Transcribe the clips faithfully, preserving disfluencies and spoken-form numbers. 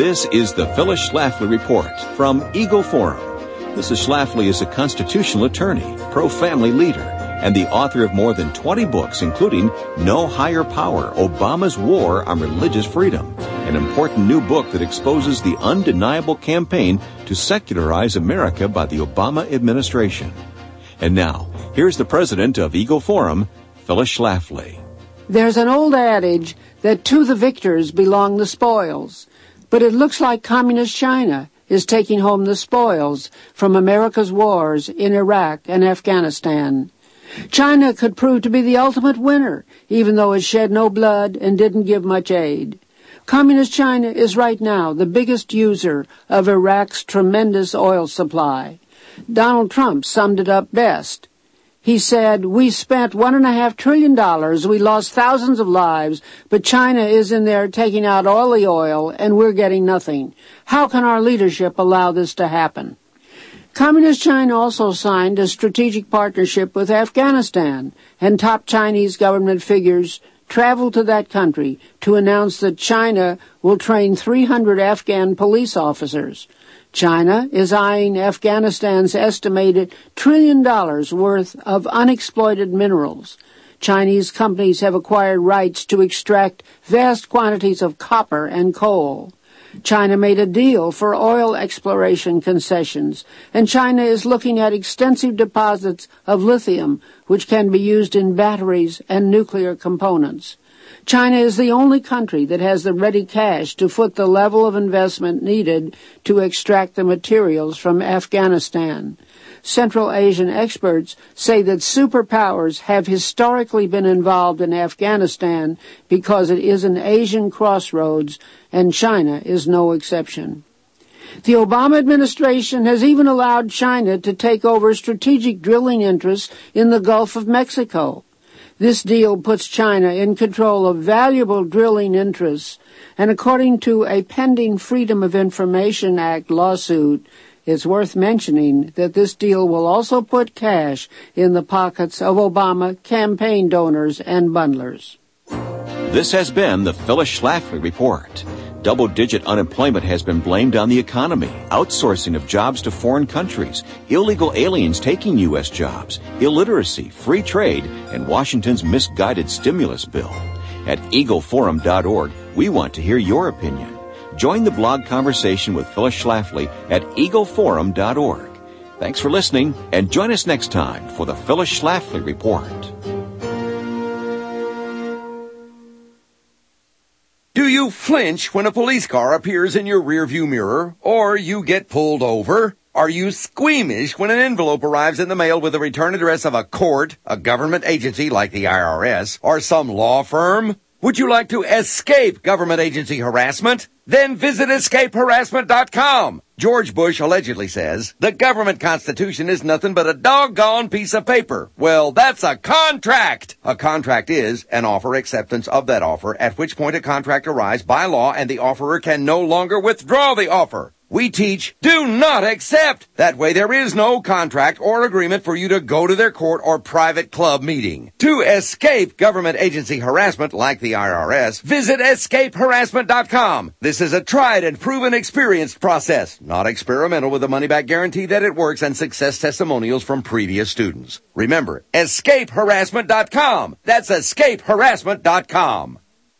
This is the Phyllis Schlafly Report from Eagle Forum. Missus Schlafly is a constitutional attorney, pro-family leader, and the author of more than twenty books, including No Higher Power, Obama's War on Religious Freedom, an important new book that exposes the undeniable campaign to secularize America by the Obama administration. And now, here's the president of Eagle Forum, Phyllis Schlafly. There's an old adage that to the victors belong the spoils, but it looks like Communist China is taking home the spoils from America's wars in Iraq and Afghanistan. China could prove to be the ultimate winner, even though it shed no blood and didn't give much aid. Communist China is right now the biggest user of Iraq's tremendous oil supply. Donald Trump summed it up best. He said, "We spent one and a half trillion dollars, we lost thousands of lives, but China is in there taking out all the oil, and we're getting nothing. How can our leadership allow this to happen?" Communist China also signed a strategic partnership with Afghanistan, and top Chinese government figures traveled to that country to announce that China will train three hundred Afghan police officers. China is eyeing Afghanistan's estimated trillion dollars worth of unexploited minerals. Chinese companies have acquired rights to extract vast quantities of copper and coal. China made a deal for oil exploration concessions, and China is looking at extensive deposits of lithium, which can be used in batteries and nuclear components. China is the only country that has the ready cash to foot the level of investment needed to extract the materials from Afghanistan. Central Asian experts say that superpowers have historically been involved in Afghanistan because it is an Asian crossroads, and China is no exception. The Obama administration has even allowed China to take over strategic drilling interests in the Gulf of Mexico. This deal puts China in control of valuable drilling interests, and according to a pending Freedom of Information Act lawsuit, it's worth mentioning that this deal will also put cash in the pockets of Obama campaign donors and bundlers. This has been the Phyllis Schlafly Report. Double-digit unemployment has been blamed on the economy, outsourcing of jobs to foreign countries, illegal aliens taking U S jobs, illiteracy, free trade, and Washington's misguided stimulus bill. At eagle forum dot org, we want to hear your opinion. Join the blog conversation with Phyllis Schlafly at eagle forum dot org. Thanks for listening, and join us next time for the Phyllis Schlafly Report. Do you flinch when a police car appears in your rearview mirror, or you get pulled over? Are you squeamish when an envelope arrives in the mail with the return address of a court, a government agency like the I R S, or some law firm? Would you like to escape government agency harassment? Then visit escape harassment dot com. George Bush allegedly says, the government constitution is nothing but a doggone piece of paper. Well, that's a contract. A contract is an offer acceptance of that offer, at which point a contract arrives by law and the offerer can no longer withdraw the offer. We teach, do not accept. That way there is no contract or agreement for you to go to their court or private club meeting. To escape government agency harassment like the I R S, visit escape harassment dot com. This is a tried and proven experienced process, not experimental, with a money-back guarantee that it works and success testimonials from previous students. Remember, escape harassment dot com. That's escape harassment dot com.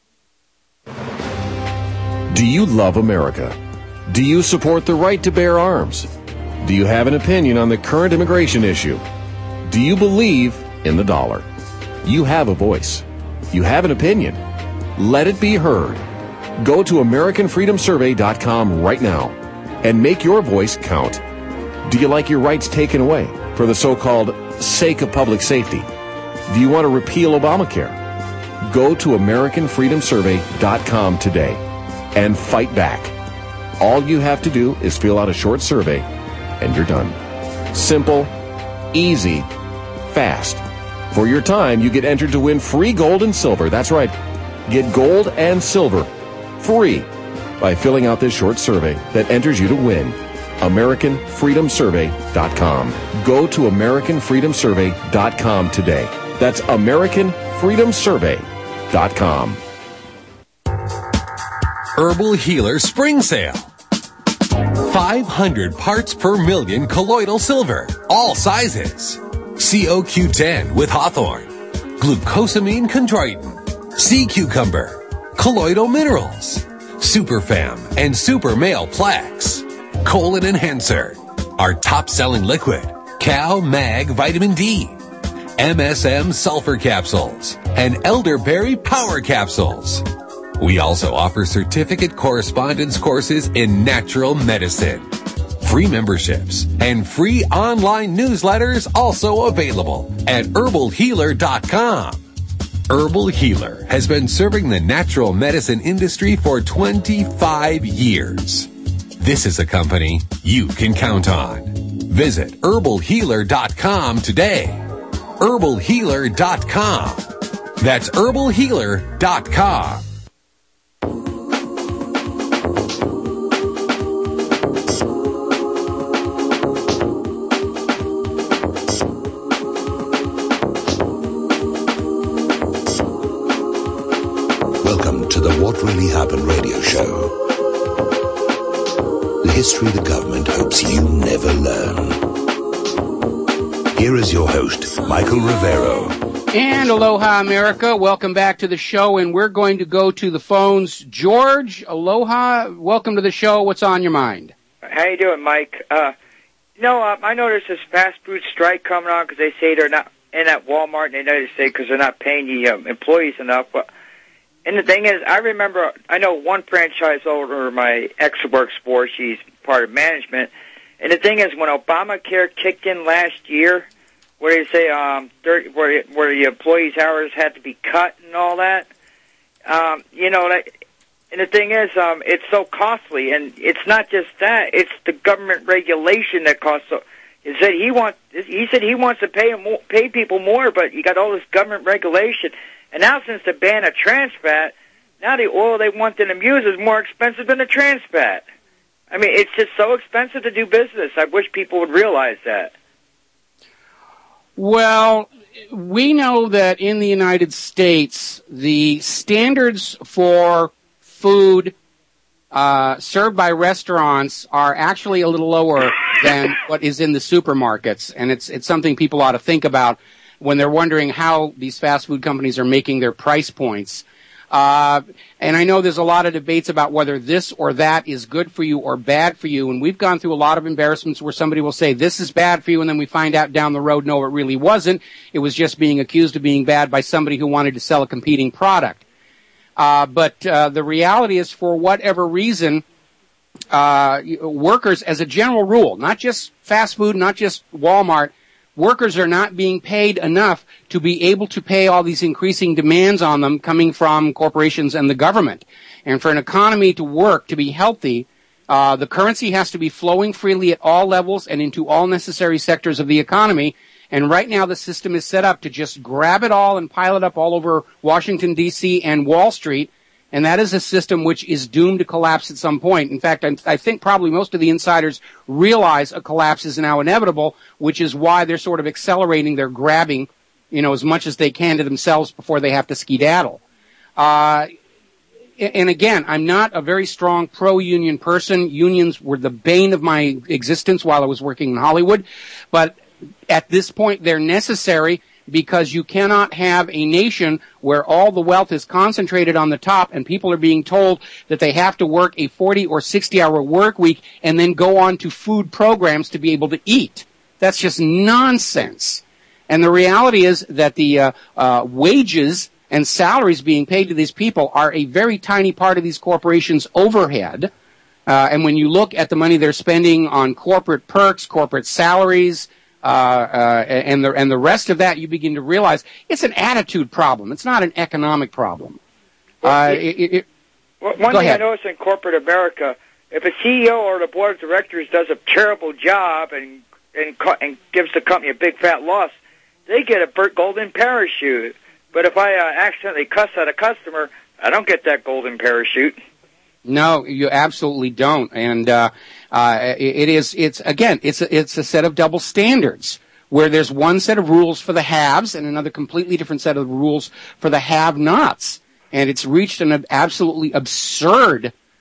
Do you love America? Do you support the right to bear arms? Do you have an opinion on the current immigration issue? Do you believe in the dollar? You have a voice. You have an opinion. Let it be heard. Go to american freedom survey dot com right now and make your voice count. Do you like your rights taken away for the so-called sake of public safety? Do you want to repeal Obamacare? Go to american freedom survey dot com today and fight back. All you have to do is fill out a short survey, and you're done. Simple, easy, fast. For your time, you get entered to win free gold and silver. That's right. Get gold and silver free by filling out this short survey that enters you to win. american freedom survey dot com. Go to american freedom survey dot com today. That's american freedom survey dot com. Herbal Healer Spring Sale. five hundred parts per million colloidal silver, all sizes. C O Q ten with Hawthorne, glucosamine chondroitin, sea cucumber, colloidal minerals, Superfam and Super Male Plaques, colon enhancer, our top-selling liquid, Cal Mag Vitamin D, M S M sulfur capsules, and elderberry power capsules. We also offer certificate correspondence courses in natural medicine. Free memberships and free online newsletters also available at herbal healer dot com. Herbal Healer has been serving the natural medicine industry for twenty-five years. This is a company you can count on. Visit herbal healer dot com today. herbal healer dot com. That's herbal healer dot com. Welcome to the What Really Happened radio show. The history the government hopes you never learn. Here is your host, Michael Rivero. And aloha, America. Welcome back to the show, and we're going to go to the phones. George, aloha. Welcome to the show. What's on your mind? How you doing, Mike? Uh, you know, uh, I noticed this fast food strike coming on because they say they're not in at Walmart, and they know they say because they're not paying the um, employees enough. But And the thing is, I remember, I know one franchise owner, my ex works for, she's part of management. And the thing is, when Obamacare kicked in last year, where they say um, thirty, where, where the employees' hours had to be cut and all that, um, you know, that, and the thing is, um, it's so costly. And it's not just that; it's the government regulation that costs. So, he said he wants. He said he wants to pay more, pay people more, but you got all this government regulation. And now, since the ban of trans fat, now the oil they want them to use is more expensive than the trans fat. I mean, it's just so expensive to do business. I wish people would realize that. Well, we know that in the United States, the standards for food uh, served by restaurants are actually a little lower than what is in the supermarkets, and it's it's something people ought to think about when they're wondering how these fast food companies are making their price points. Uh, and I know there's a lot of debates about whether this or that is good for you or bad for you, and we've gone through a lot of embarrassments where somebody will say, this is bad for you, and then we find out down the road, no, it really wasn't. It was just being accused of being bad by somebody who wanted to sell a competing product. Uh, but uh, the reality is, for whatever reason, uh, workers, as a general rule, not just fast food, not just Walmart, workers are not being paid enough to be able to pay all these increasing demands on them coming from corporations and the government. And for an economy to work, to be healthy, uh, the currency has to be flowing freely at all levels and into all necessary sectors of the economy. And right now the system is set up to just grab it all and pile it up all over Washington, D C and Wall Street. And that is a system which is doomed to collapse at some point. In fact, I, I think probably most of the insiders realize a collapse is now inevitable, which is why they're sort of accelerating their grabbing, you know, as much as they can to themselves before they have to skedaddle. Uh, and again, I'm not a very strong pro-union person. Unions were the bane of my existence while I was working in Hollywood. But at this point, they're necessary, because you cannot have a nation where all the wealth is concentrated on the top and people are being told that they have to work a forty or sixty hour work week and then go on to food programs to be able to eat. That's just nonsense. And the reality is that the uh, uh, wages and salaries being paid to these people are a very tiny part of these corporations' overhead. Uh, and when you look at the money they're spending on corporate perks, corporate salaries, Uh, uh, and the and the rest of that, you begin to realize it's an attitude problem. It's not an economic problem. Well, uh, it, it, it, well, one go thing ahead. I noticed in corporate America, if a C E O or the board of directors does a terrible job and and, and gives the company a big fat loss, they get a golden parachute. But if I uh, accidentally cuss at a customer, I don't get that golden parachute. No, you absolutely don't. And uh, uh, it, it is, it's, again, it's a, it's a set of double standards where there's one set of rules for the haves and another completely different set of rules for the have-nots. And it's reached an absolutely absurd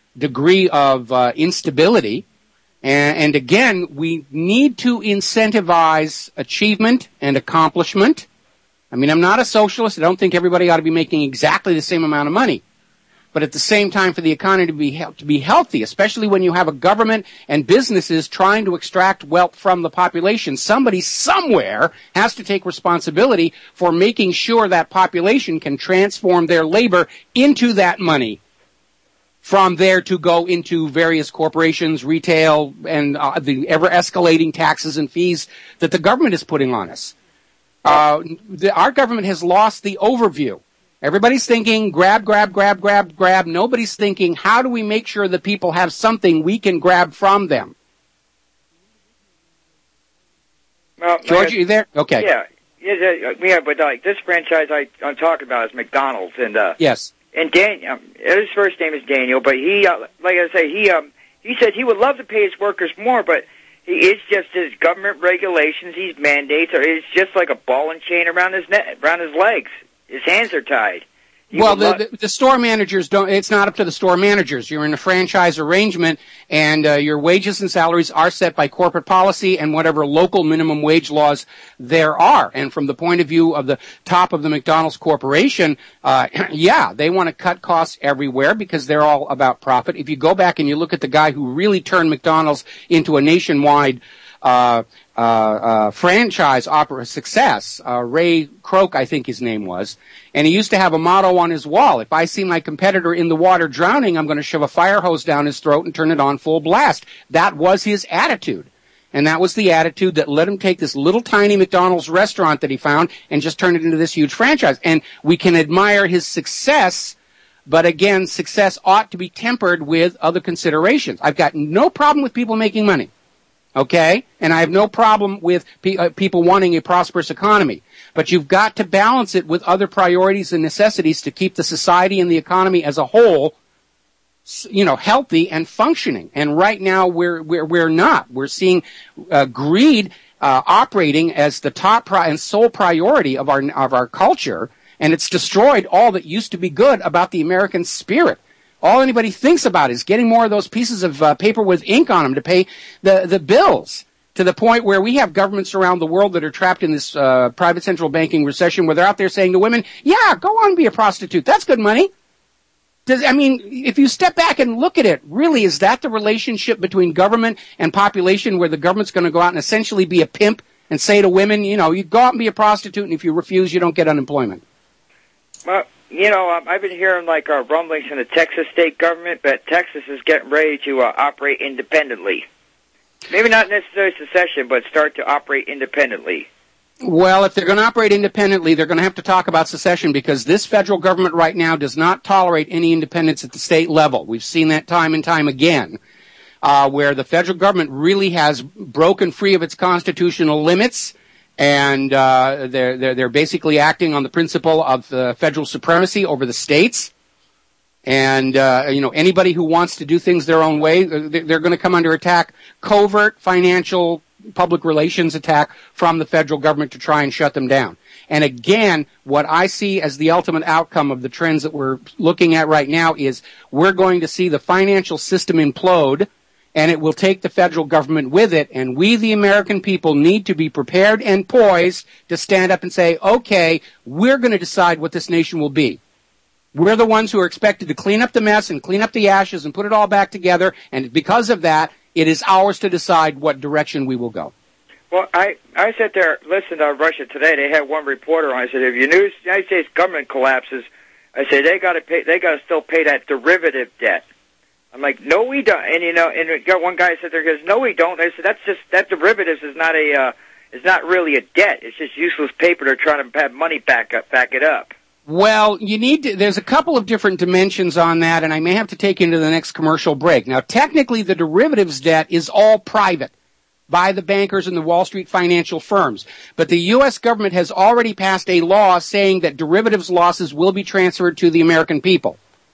degree of uh, instability. And, and again, we need to incentivize achievement and accomplishment. I mean, I'm not a socialist. I don't think everybody ought to be making exactly the same amount of money. But at the same time, for the economy to be to be healthy, especially when you have a government and businesses trying to extract wealth from the population, somebody somewhere has to take responsibility for making sure that population can transform their labor into that money, from there to go into various corporations, retail, and uh, the ever-escalating taxes and fees that the government is putting on us. Uh, the, our government has lost the overview. Everybody's thinking grab, grab, grab, grab, grab. Nobody's thinking, how do we make sure that people have something we can grab from them? Well, George, are you there? Okay. Yeah, yeah, yeah. But like this franchise I, I'm talking about is McDonald's, and uh, yes, and Daniel. Um, his first name is Daniel, but he, uh, like I say, he um, he said he would love to pay his workers more, but he, it's just his government regulations, his mandates, or it's just like a ball and chain around his neck, around his legs. His hands are tied. He well, the, lo- the, the store managers don't, it's not up to the store managers. You're in a franchise arrangement, and uh, your wages and salaries are set by corporate policy and whatever local minimum wage laws there are. And from the point of view of the top of the McDonald's Corporation, uh, yeah, they want to cut costs everywhere because they're all about profit. If you go back and you look at the guy who really turned McDonald's into a nationwide uh Uh, uh, franchise opera success, uh, Ray Kroc, I think his name was, and he used to have a motto on his wall: if I see my competitor in the water drowning, I'm going to shove a fire hose down his throat and turn it on full blast. That was his attitude. And that was the attitude that let him take this little tiny McDonald's restaurant that he found and just turn it into this huge franchise. And we can admire his success, but again, success ought to be tempered with other considerations. I've got no problem with people making money. Okay? And I have no problem with pe- uh, people wanting a prosperous economy. But you've got to balance it with other priorities and necessities to keep the society and the economy as a whole, you know, healthy and functioning. And right now we're, we're, we're not. We're seeing, uh, greed, uh, operating as the top pri- and sole priority of our, of our culture. And it's destroyed all that used to be good about the American spirit. All anybody thinks about is getting more of those pieces of uh, paper with ink on them to pay the, the bills, to the point where we have governments around the world that are trapped in this uh, private central banking recession where they're out there saying to women, yeah, go on and be a prostitute. That's good money. Does, I mean, if you step back and look at it, really, is that the relationship between government and population where the government's going to go out and essentially be a pimp and say to women, you know, you go out and be a prostitute, and if you refuse, you don't get unemployment? Well, you know, um, I've been hearing like uh, rumblings in the Texas state government, but Texas is getting ready to uh, operate independently. Maybe not necessarily secession, but start to operate independently. Well, if they're going to operate independently, they're going to have to talk about secession, because this federal government right now does not tolerate any independence at the state level. We've seen that time and time again, uh, where the federal government really has broken free of its constitutional limits. And uh, they're, they're they're basically acting on the principle of uh, federal supremacy over the states. And uh, you know, anybody who wants to do things their own way, they're going to come under attack, covert financial public relations attack from the federal government to try and shut them down. And again, what I see as the ultimate outcome of the trends that we're looking at right now is we're going to see the financial system implode, and it will take the federal government with it, and we, the American people, need to be prepared and poised to stand up and say, okay, we're going to decide what this nation will be. We're the ones who are expected to clean up the mess and clean up the ashes and put it all back together, and because of that, it is ours to decide what direction we will go. Well, I, I sat there, listened to Russia Today. They had one reporter on. I said, if your news, the United States government collapses, I said, they got to pay, they got to still pay that derivative debt. I'm like, no, we don't. And you know, and you got one guy said there goes, no, we don't. I said, that's just that derivatives is not a, uh, is not really a debt. It's just useless paper. They're trying to have money back up, back it up. Well, you need to, there's a couple of different dimensions on that, and I may have to take you into the next commercial break. Now, technically, the derivatives debt is all private by the bankers and the Wall Street financial firms. But the U S government has already passed a law saying that derivatives losses will be transferred to the American people.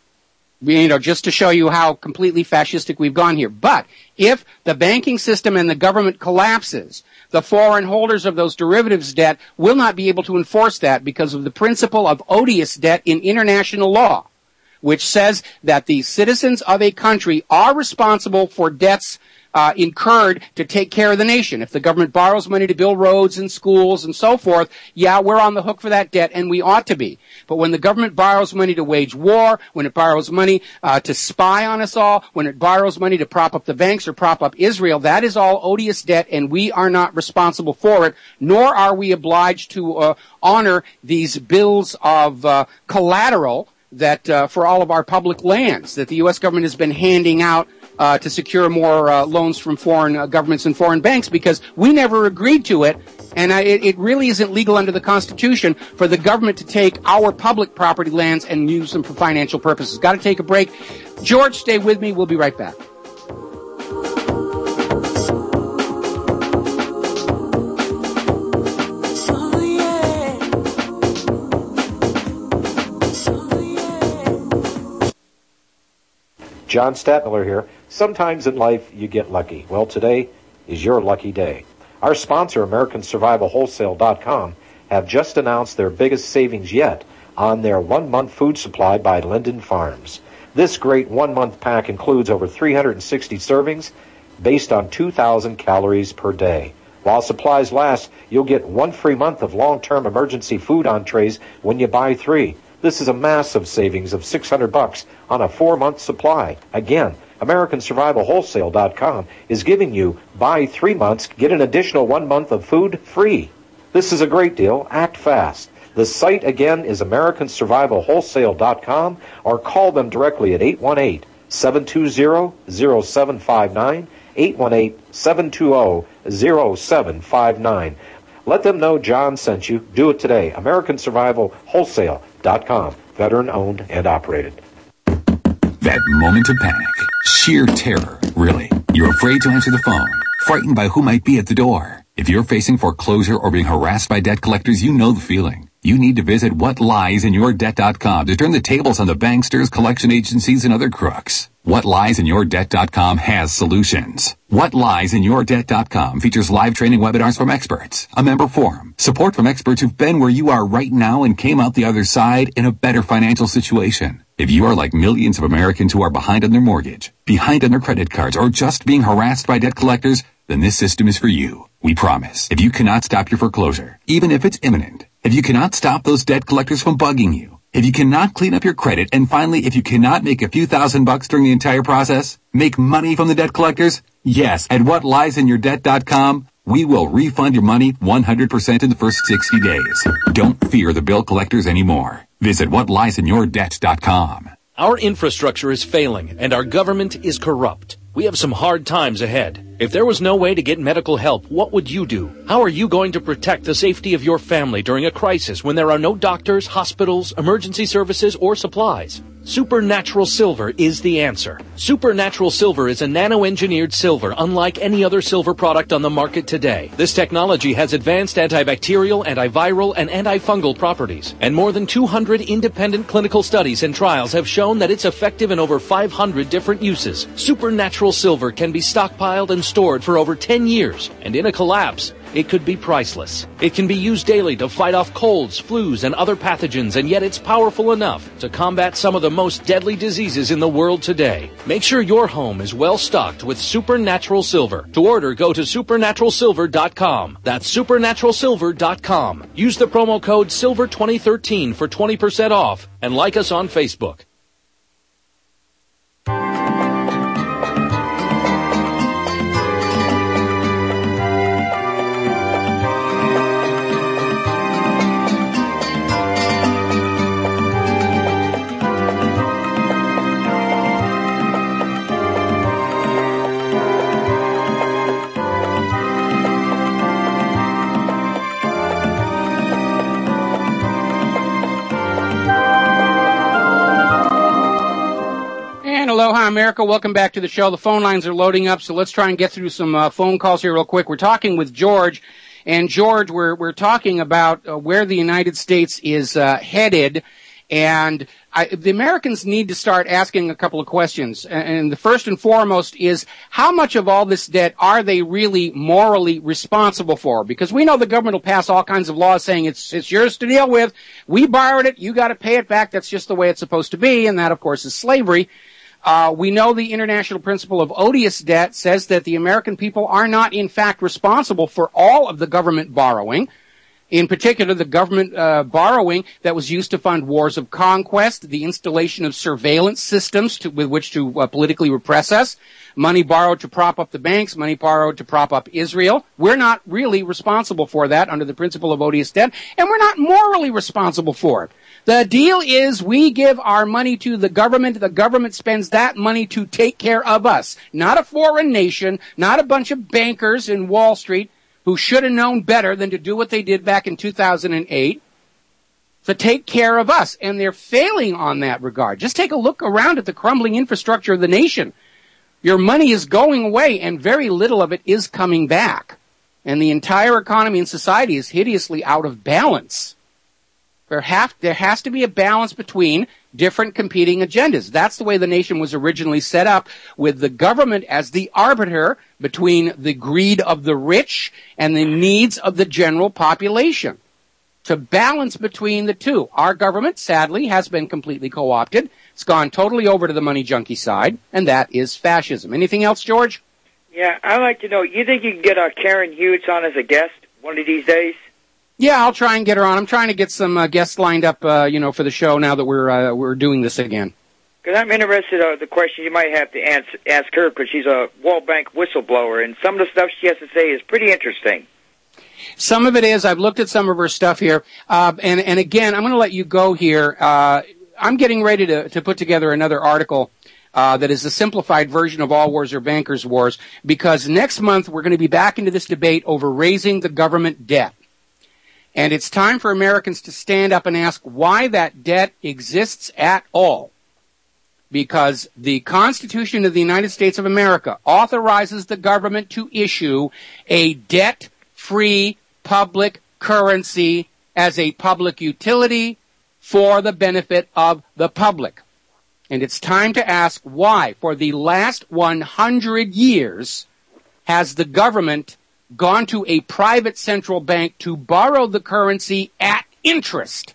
You know, just to show you how completely fascistic we've gone here. But if the banking system and the government collapses, the foreign holders of those derivatives debt will not be able to enforce that because of the principle of odious debt in international law, which says that the citizens of a country are responsible for debts Uh, incurred to take care of the nation. If the government borrows money to build roads and schools and so forth, yeah, we're on the hook for that debt, and we ought to be. But when the government borrows money to wage war, when it borrows money uh, to spy on us all, when it borrows money to prop up the banks or prop up Israel, that is all odious debt, and we are not responsible for it, nor are we obliged to uh, honor these bills of uh, collateral that uh, for all of our public lands that the U S government has been handing out Uh, to secure more uh, loans from foreign uh, governments and foreign banks, because we never agreed to it, and uh, it, it really isn't legal under the Constitution for the government to take our public property lands and use them for financial purposes. Got to take a break. George, stay with me. We'll be right back. John Statmiller here. Sometimes in life you get lucky. Well, today is your lucky day. Our sponsor, American Survival Wholesale dot com, have just announced their biggest savings yet on their one-month food supply by Linden Farms. This great one-month pack includes over three hundred sixty servings based on two thousand calories per day. While supplies last, you'll get one free month of long-term emergency food entrees when you buy three. This is a massive savings of six hundred bucks on a four-month supply. Again, American Survival Wholesale dot com is giving you buy three months, get an additional one month of food free. This is a great deal. Act fast. The site again is American Survival Wholesale dot com, or call them directly at eight one eight, seven two zero, zero seven five nine, eight one eight, seven two zero, zero seven five nine. Let them know John sent you. Do it today. American Survival Wholesale dot com. Veteran owned and operated. That moment of panic. Sheer terror, really. You're afraid to answer the phone. Frightened by who might be at the door. If you're facing foreclosure or being harassed by debt collectors, you know the feeling. You need to visit what lies in your debt dot com to turn the tables on the banksters, collection agencies, and other crooks. what lies in your debt dot com has solutions. what lies in your debt dot com features live training webinars from experts, a member forum, support from experts who've been where you are right now and came out the other side in a better financial situation. If you are like millions of Americans who are behind on their mortgage, behind on their credit cards, or just being harassed by debt collectors, then this system is for you. We promise. If you cannot stop your foreclosure, even if it's imminent, if you cannot stop those debt collectors from bugging you, if you cannot clean up your credit, and finally, if you cannot make a few thousand bucks during the entire process, make money from the debt collectors, yes, at what lies in your debt dot com, we will refund your money one hundred percent in the first sixty days. Don't fear the bill collectors anymore. Visit what lies in your debt dot com. Our infrastructure is failing, and our government is corrupt. We have some hard times ahead. If there was no way to get medical help, what would you do? How are you going to protect the safety of your family during a crisis when there are no doctors, hospitals, emergency services, or supplies? Supernatural Silver is the answer. Supernatural Silver is a nano-engineered silver unlike any other silver product on the market today. This technology has advanced antibacterial, antiviral, and antifungal properties. And more than two hundred independent clinical studies and trials have shown that it's effective in over five hundred different uses. Supernatural Silver can be stockpiled and stored for over ten years. And in a collapse, it could be priceless. It can be used daily to fight off colds, flus, and other pathogens, and yet it's powerful enough to combat some of the most deadly diseases in the world today. Make sure your home is well stocked with Supernatural Silver. To order, go to supernatural silver dot com. That's supernatural silver dot com. Use the promo code silver twenty thirteen for twenty percent off, and like us on Facebook. Aloha, America. Welcome back to the show. The phone lines are loading up, so let's try and get through some uh, phone calls here real quick. We're talking with George, and George, we're we're talking about uh, where the United States is uh, headed, And I, the Americans need to start asking a couple of questions. And the first and foremost is, how much of all this debt are they really morally responsible for? Because we know the government will pass all kinds of laws saying it's it's yours to deal with. We borrowed it. You got to pay it back. That's just the way it's supposed to be. And that, of course, is slavery. Uh, we know the international principle of odious debt says that the American people are not, in fact, responsible for all of the government borrowing. In particular, the government uh, borrowing that was used to fund wars of conquest, the installation of surveillance systems to, with which to uh, politically repress us, money borrowed to prop up the banks, money borrowed to prop up Israel. We're not really responsible for that under the principle of odious debt, and we're not morally responsible for it. The deal is we give our money to the government. The government spends that money to take care of us, not a foreign nation, not a bunch of bankers in Wall Street who should have known better than to do what they did back in two thousand eight, to take care of us. And they're failing on that regard. Just take a look around at the crumbling infrastructure of the nation. Your money is going away, and very little of it is coming back. And the entire economy and society is hideously out of balance. There, have, there has to be a balance between different competing agendas. That's the way the nation was originally set up, with the government as the arbiter between the greed of the rich and the needs of the general population. To balance between the two. Our government, sadly, has been completely co-opted. It's gone totally over to the money junkie side, and that is fascism. Anything else, George? Yeah, I'd like to know, you think you can get uh, Karen Hughes on as a guest one of these days? Yeah, I'll try and get her on. I'm trying to get some uh, guests lined up, uh, you know, for the show now that we're uh, we're doing this again. Because I'm interested in uh, the question you might have to answer, ask her, because she's a World Bank whistleblower, and some of the stuff she has to say is pretty interesting. Some of it is. I've looked at some of her stuff here, uh, and and again, I'm going to let you go here. Uh, I'm getting ready to to put together another article uh, that is a simplified version of All Wars Are Bankers' Wars, because next month we're going to be back into this debate over raising the government debt. And it's time for Americans to stand up and ask why that debt exists at all. Because the Constitution of the United States of America authorizes the government to issue a debt-free public currency as a public utility for the benefit of the public. And it's time to ask why, for the last one hundred years, has the government gone to a private central bank to borrow the currency at interest.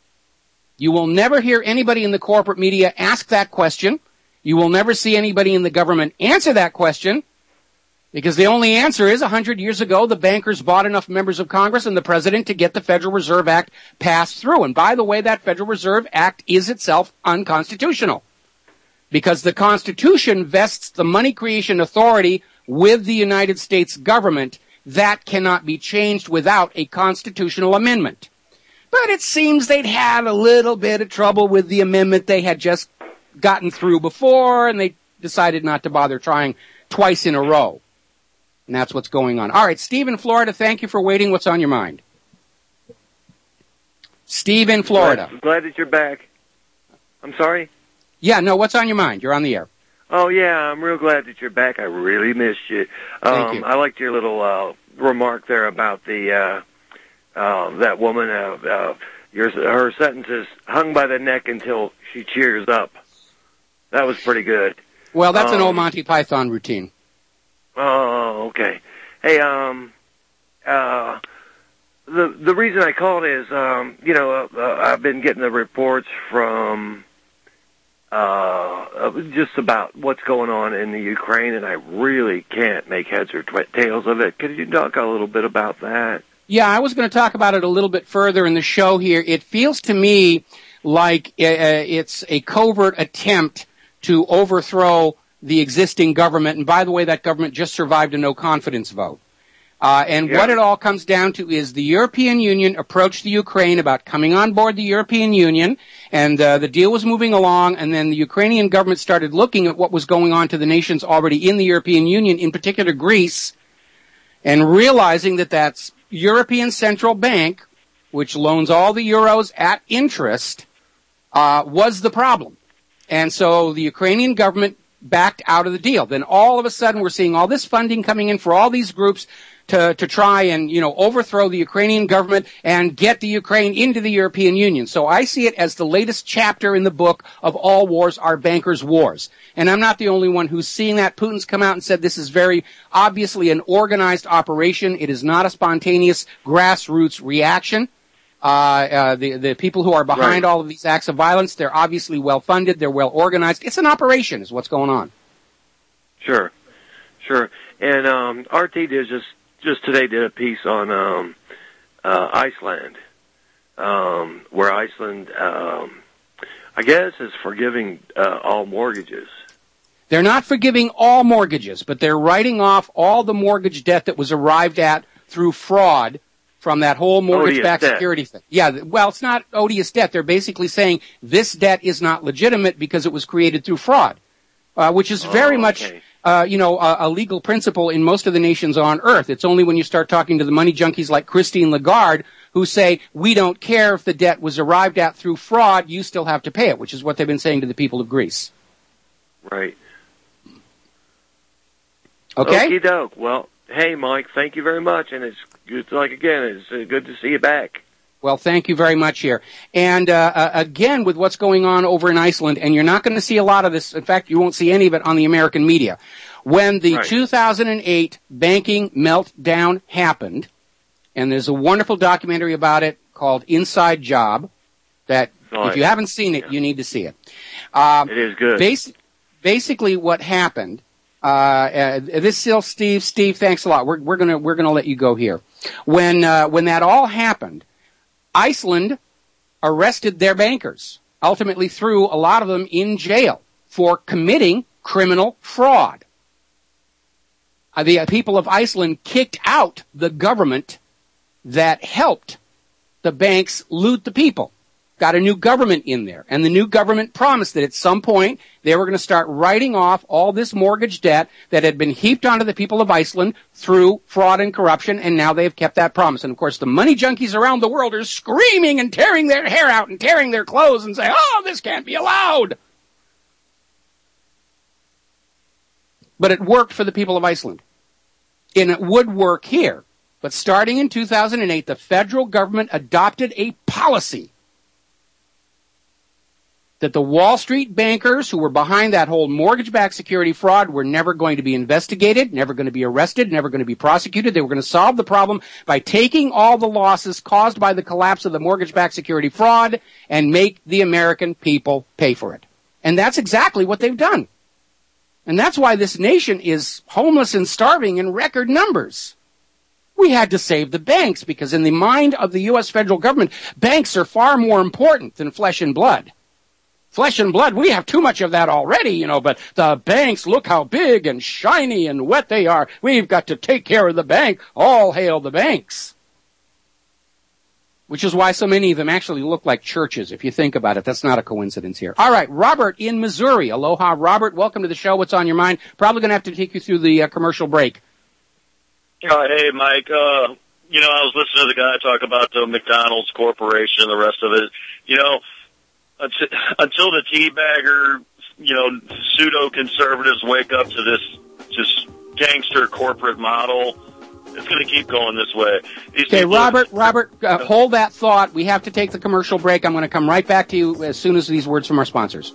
You will never hear anybody in the corporate media ask that question. You will never see anybody in the government answer that question, because the only answer is one hundred years ago the bankers bought enough members of Congress and the president to get the Federal Reserve Act passed through. And by the way, that Federal Reserve Act is itself unconstitutional, because the Constitution vests the money creation authority with the United States government. That cannot be changed without a constitutional amendment. But it seems they'd had a little bit of trouble with the amendment they had just gotten through before, and they decided not to bother trying twice in a row. And that's what's going on. All right, Steve in Florida, thank you for waiting. What's on your mind? Steve in Florida. I'm glad that you're back. I'm sorry? Yeah, no, what's on your mind? You're on the air. Oh, yeah, I'm real glad that you're back. I really missed you. Um, Thank you. I liked your little uh, remark there about the uh, uh, that woman. Uh, uh, your, her sentence is hung by the neck until she cheers up. That was pretty good. Well, that's um, an old Monty Python routine. Oh, okay. Hey, um, uh, the the reason I called is, um, you know, uh, uh, I've been getting the reports from uh, just about what's going on in the Ukraine, and I really can't make heads or tw- tails of it. Could you talk a little bit about that? Yeah, I was going to talk about it a little bit further in the show here. It feels to me like uh, it's a covert attempt to overthrow the existing government. And by the way, that government just survived a no-confidence vote. Uh, and yeah. What it all comes down to is the European Union approached the Ukraine about coming on board the European Union, and uh, the deal was moving along, and then the Ukrainian government started looking at what was going on to the nations already in the European Union, in particular Greece, and realizing that that's European Central Bank, which loans all the euros at interest, uh, was the problem. And so the Ukrainian government backed out of the deal. Then all of a sudden we're seeing all this funding coming in for all these groups to, to try and, you know, overthrow the Ukrainian government and get the Ukraine into the European Union. So I see it as the latest chapter in the book of All Wars Are Bankers' Wars. And I'm not the only one who's seeing that. Putin's come out and said this is very obviously an organized operation. It is not a spontaneous grassroots reaction. Uh, uh, the, the people who are behind Right. all of these acts of violence, they're obviously well funded, they're well organized. It's an operation is what's going on. Sure, sure. And um, R T did just just today did a piece on um, uh, Iceland, um, where Iceland, um, I guess, is forgiving uh, all mortgages. They're not forgiving all mortgages, but they're writing off all the mortgage debt that was arrived at through fraud from that whole mortgage-backed Odious debt. security thing. Yeah, well, it's not odious debt. They're basically saying this debt is not legitimate because it was created through fraud, uh, which is very Oh, much, okay. uh, you know, a, a legal principle in most of the nations on Earth. It's only when you start talking to the money junkies like Christine Lagarde who say, we don't care if the debt was arrived at through fraud, you still have to pay it, which is what they've been saying to the people of Greece. Right. Okay? Okie doke. Well, hey, Mike, thank you very much. And it's, it's like, again, it's uh, good to see you back. Well, thank you very much here. And uh, uh, again, with what's going on over in Iceland, and you're not going to see a lot of this. In fact, you won't see any of it on the American media. When the Right. two thousand eight banking meltdown happened, and there's a wonderful documentary about it called Inside Job, that Oh, if you yeah. haven't seen it, you need to see it. Um, It is good. basi- basically, what happened, uh, uh, this is still Steve. Steve, thanks a lot. We're, we're gonna we're gonna let you go here. When uh, when that all happened, Iceland arrested their bankers, ultimately threw a lot of them in jail for committing criminal fraud. Uh, the uh, people of Iceland kicked out the government that helped the banks loot the people. Got a new government in there, and the new government promised that at some point they were going to start writing off all this mortgage debt that had been heaped onto the people of Iceland through fraud and corruption, and now they've kept that promise. And of course, the money junkies around the world are screaming and tearing their hair out and tearing their clothes and saying, "Oh, this can't be allowed." But it worked for the people of Iceland, and it would work here. But starting in two thousand eight, the federal government adopted a policy that the Wall Street bankers who were behind that whole mortgage-backed security fraud were never going to be investigated, never going to be arrested, never going to be prosecuted. They were going to solve the problem by taking all the losses caused by the collapse of the mortgage-backed security fraud and make the American people pay for it. And that's exactly what they've done. And that's why this nation is homeless and starving in record numbers. We had to save the banks because in the mind of the U S federal government, banks are far more important than flesh and blood. Flesh and blood, we have too much of that already, you know, but the banks, look how big and shiny and wet they are. We've got to take care of the bank. All hail the banks. Which is why so many of them actually look like churches. If you think about it, that's not a coincidence here. All right, Robert in Missouri. Aloha, Robert. Welcome to the show. What's on your mind? Probably going to have to take you through the uh, commercial break. Uh, hey, Mike. Uh, you know, I was listening to the guy talk about the McDonald's Corporation and the rest of it. You know, until, until the teabagger, you know, pseudo-conservatives wake up to this just gangster corporate model, it's going to keep going this way. These Okay, people- Robert, Robert, uh, hold that thought. We have to take the commercial break. I'm going to come right back to you as soon as these words from our sponsors.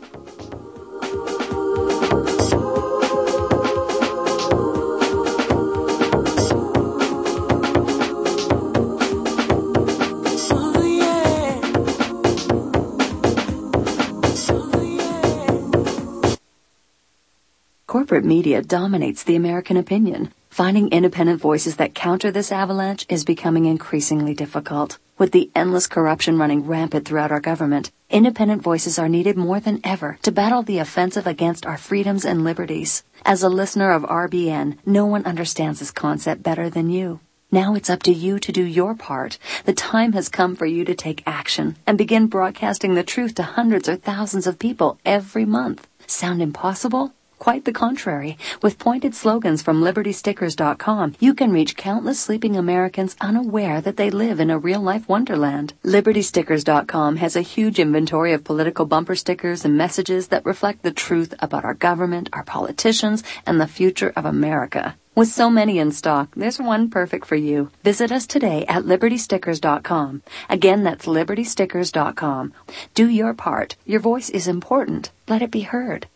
Corporate media dominates the American opinion. Finding independent voices that counter this avalanche is becoming increasingly difficult. With the endless corruption running rampant throughout our government, independent voices are needed more than ever to battle the offensive against our freedoms and liberties. As a listener of R B N, no one understands this concept better than you. Now it's up to you to do your part. The time has come for you to take action and begin broadcasting the truth to hundreds or thousands of people every month. Sound impossible? Quite the contrary. With pointed slogans from Liberty Stickers dot com, you can reach countless sleeping Americans unaware that they live in a real-life wonderland. Liberty Stickers dot com has a huge inventory of political bumper stickers and messages that reflect the truth about our government, our politicians, and the future of America. With so many in stock, there's one perfect for you. Visit us today at Liberty Stickers dot com. Again, that's Liberty Stickers dot com. Do your part. Your voice is important. Let it be heard.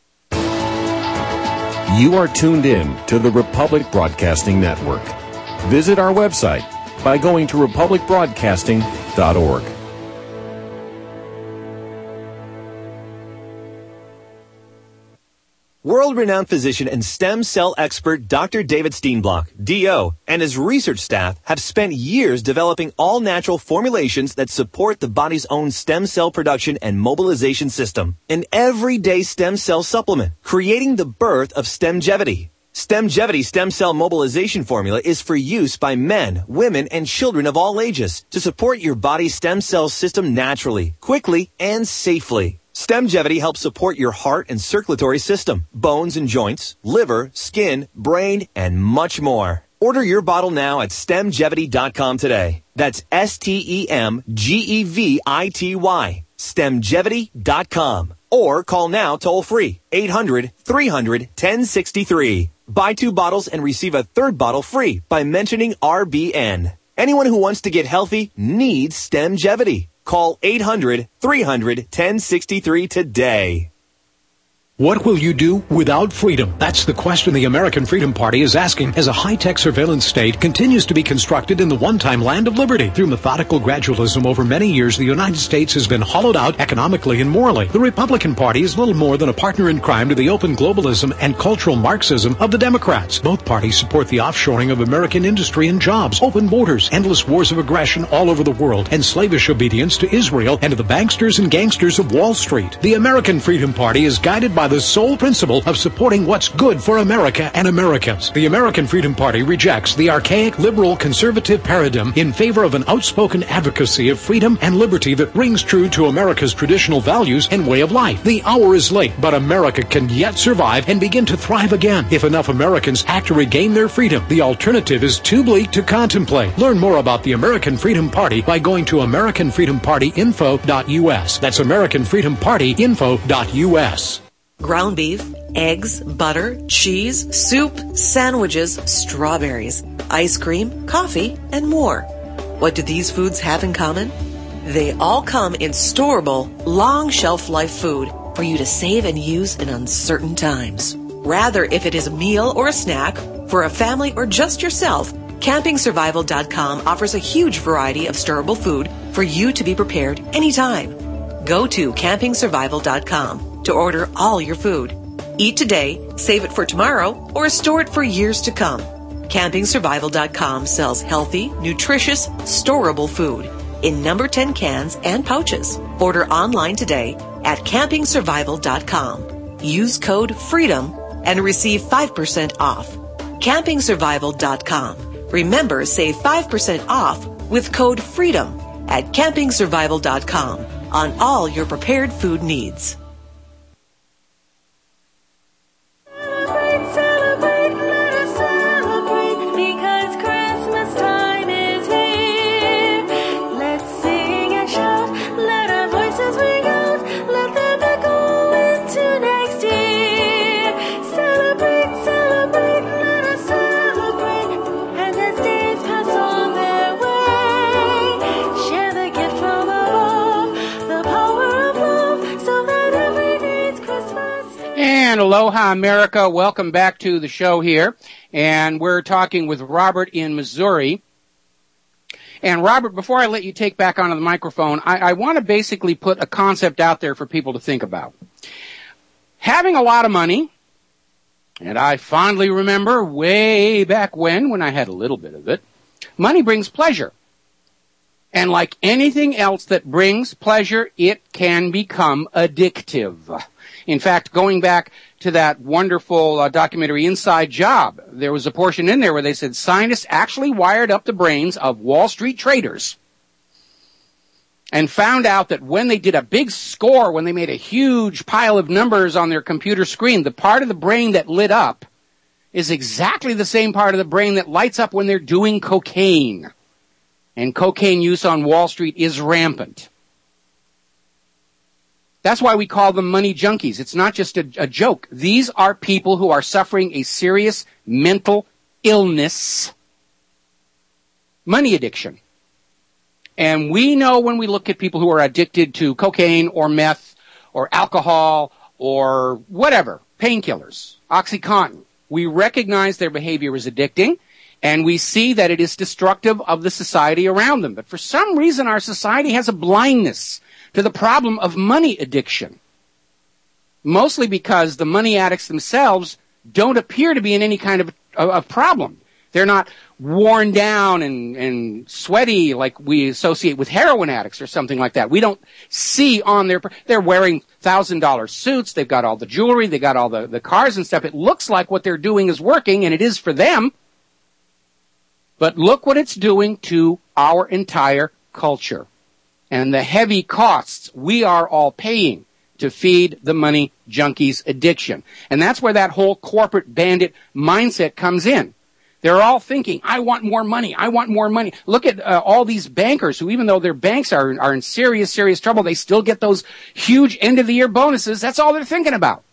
You are tuned in to the Republic Broadcasting Network. Visit our website by going to republic broadcasting dot org. World-renowned physician and stem cell expert Doctor David Steenblock, D O, and his research staff have spent years developing all-natural formulations that support the body's own stem cell production and mobilization system. An everyday stem cell supplement, creating the birth of Stemgevity. Stemgevity stem cell mobilization formula is for use by men, women, and children of all ages to support your body's stem cell system naturally, quickly, and safely. Stemgevity helps support your heart and circulatory system, bones and joints, liver, skin, brain, and much more. Order your bottle now at stemgevity dot com today. That's S T E M G E V I T Y, stemgevity dot com. Or call now toll-free, eight hundred, three hundred, ten sixty-three. Buy two bottles and receive a third bottle free by mentioning R B N. Anyone who wants to get healthy needs Stemgevity. Call eight hundred, three hundred, ten sixty-three today. What will you do without freedom? That's the question the American Freedom Party is asking as a high-tech surveillance state continues to be constructed in the one-time land of liberty. Through methodical gradualism over many years, the United States has been hollowed out economically and morally. The Republican Party is little more than a partner in crime to the open globalism and cultural Marxism of the Democrats. Both parties support the offshoring of American industry and jobs, open borders, endless wars of aggression all over the world, and slavish obedience to Israel and to the banksters and gangsters of Wall Street. The American Freedom Party is guided by the sole principle of supporting what's good for America and Americans. The American Freedom Party rejects the archaic liberal conservative paradigm in favor of an outspoken advocacy of freedom and liberty that rings true to America's traditional values and way of life. The hour is late, but America can yet survive and begin to thrive again if enough Americans act to regain their freedom. The alternative is too bleak to contemplate. Learn more about the American Freedom Party by going to american freedom party info dot U S. That's american freedom party info dot U S. Ground beef, eggs, butter, cheese, soup, sandwiches, strawberries, ice cream, coffee, and more. What do these foods have in common? They all come in storable, long shelf life food for you to save and use in uncertain times. Rather, if it is a meal or a snack, for a family or just yourself, camping survival dot com offers a huge variety of storable food for you to be prepared anytime. Go to camping survival dot com to order all your food. Eat today, save it for tomorrow, or store it for years to come. camping survival dot com sells healthy, nutritious, storable food in number ten cans and pouches. Order online today at camping survival dot com. Use code FREEDOM and receive five percent off. camping survival dot com. Remember, save five percent off with code FREEDOM at camping survival dot com on all your prepared food needs. Aloha, America. Welcome back to the show here. And we're talking with Robert in Missouri. And Robert, before I let you take back onto the microphone, I, I want to basically put a concept out there for people to think about. Having a lot of money, and I fondly remember way back when, when I had a little bit of it, money brings pleasure. And like anything else that brings pleasure, it can become addictive. In fact, going back to that wonderful uh, documentary Inside Job, there was a portion in there where they said scientists actually wired up the brains of Wall Street traders and found out that when they did a big score, when they made a huge pile of numbers on their computer screen, the part of the brain that lit up is exactly the same part of the brain that lights up when they're doing cocaine. And cocaine use on Wall Street is rampant. That's why we call them money junkies. It's not just a, a joke. These are people who are suffering a serious mental illness, money addiction. And we know when we look at people who are addicted to cocaine or meth or alcohol or whatever, painkillers, OxyContin, we recognize their behavior is addicting, and we see that it is destructive of the society around them. But for some reason, our society has a blindness to the problem of money addiction, mostly because the money addicts themselves don't appear to be in any kind of, of, of problem. They're not worn down and, and sweaty like we associate with heroin addicts or something like that. We don't see on their, they're wearing one thousand dollars suits, they've got all the jewelry, they got all the, the cars and stuff. It looks like what they're doing is working, and it is for them. But look what it's doing to our entire culture and the heavy costs we are all paying to feed the money junkies' addiction. And that's where that whole corporate bandit mindset comes in. They're all thinking, I want more money, I want more money. Look at uh, all these bankers who, even though their banks are, are in serious, serious trouble, they still get those huge end-of-the-year bonuses. That's all they're thinking about.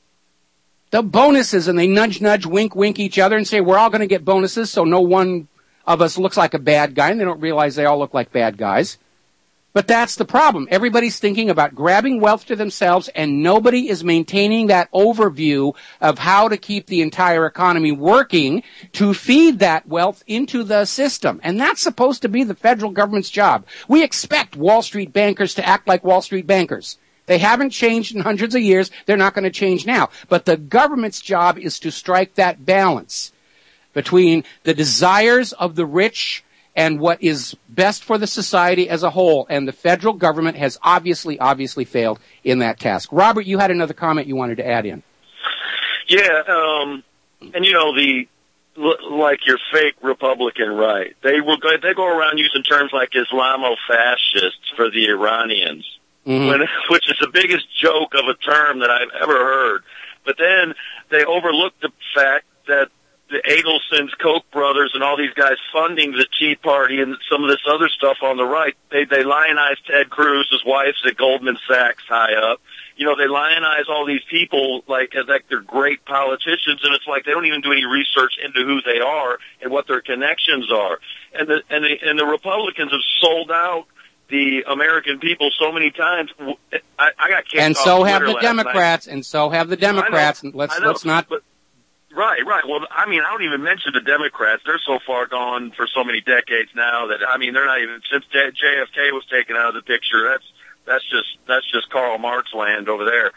The bonuses, and they nudge, nudge, wink, wink each other and say, we're all going to get bonuses, so no one of us looks like a bad guy, and they don't realize they all look like bad guys. But that's the problem. Everybody's thinking about grabbing wealth to themselves, and nobody is maintaining that overview of how to keep the entire economy working to feed that wealth into the system. And that's supposed to be the federal government's job. We expect Wall Street bankers to act like Wall Street bankers. They haven't changed in hundreds of years. They're not going to change now. But the government's job is to strike that balance between the desires of the rich and what is best for the society as a whole. And the federal government has obviously, obviously failed in that task. Robert, you had another comment you wanted to add in. Yeah, um, and you know, the, like your fake Republican right, they will go, they go around using terms like Islamo-fascists for the Iranians, mm-hmm. when, which is the biggest joke of a term that I've ever heard. But then they overlook the fact that the Adelsons, Koch brothers, and all these guys funding the Tea Party and some of this other stuff on the right, they, they lionize Ted Cruz, his wife's at Goldman Sachs high up. You know, they lionize all these people like as like they're great politicians, and it's like they don't even do any research into who they are and what their connections are. And the and the and the Republicans have sold out the American people so many times. I, I got kicked and off so Twitter have the last Democrats, night. and so have the Democrats. I know, let's I know, let's not. But, Right, right. Well, I mean, I don't even mention the Democrats. They're so far gone for so many decades now that, I mean, they're not even, since J F K was taken out of the picture, that's, that's just, that's just Karl Marx land over there.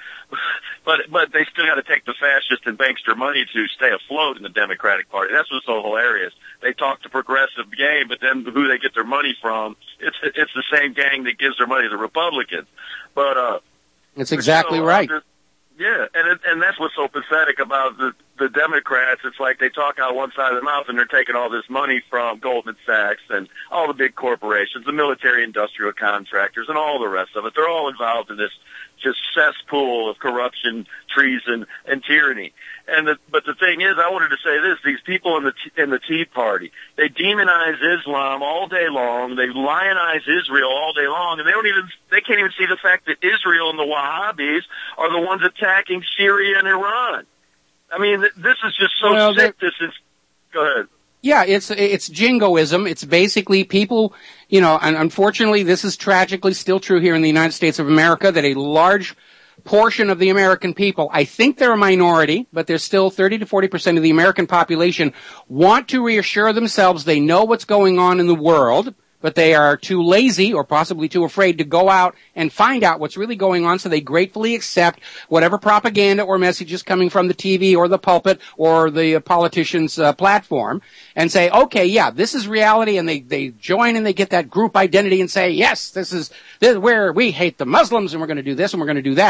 But, but they still got to take the fascist and bankster money to stay afloat in the Democratic Party. That's what's so hilarious. They talk the progressive game, but then who they get their money from, it's, it's the same gang that gives their money to the Republicans. But, uh, it's exactly you know, right. Just, yeah, and it, and that's what's so pathetic about the the Democrats. It's like they talk out one side of their mouth and they're taking all this money from Goldman Sachs and all the big corporations, the military industrial contractors, and all the rest of it. They're all involved in this just cesspool of corruption, treason, and tyranny. And the, but the thing is, I wanted to say this: these people in the in the Tea Party, they demonize Islam all day long. They lionize Israel all day long, and they don't even they can't even see the fact that Israel and the Wahhabis are the ones attacking Syria and Iran. I mean, this is just so well, sick. This is. Go ahead. Yeah, it's it's jingoism. It's basically people, you know, and unfortunately this is tragically still true here in the United States of America, that a large portion of the American people, I think they're a minority, but there's still thirty to forty percent of the American population, want to reassure themselves they know what's going on in the world, but they are too lazy or possibly too afraid to go out and find out what's really going on, so they gratefully accept whatever propaganda or message is coming from the T V or the pulpit or the politician's uh, platform and say, okay, yeah, this is reality, and they, they join and they get that group identity and say, yes, this is, this is where we hate the Muslims and we're going to do this and we're going to do that.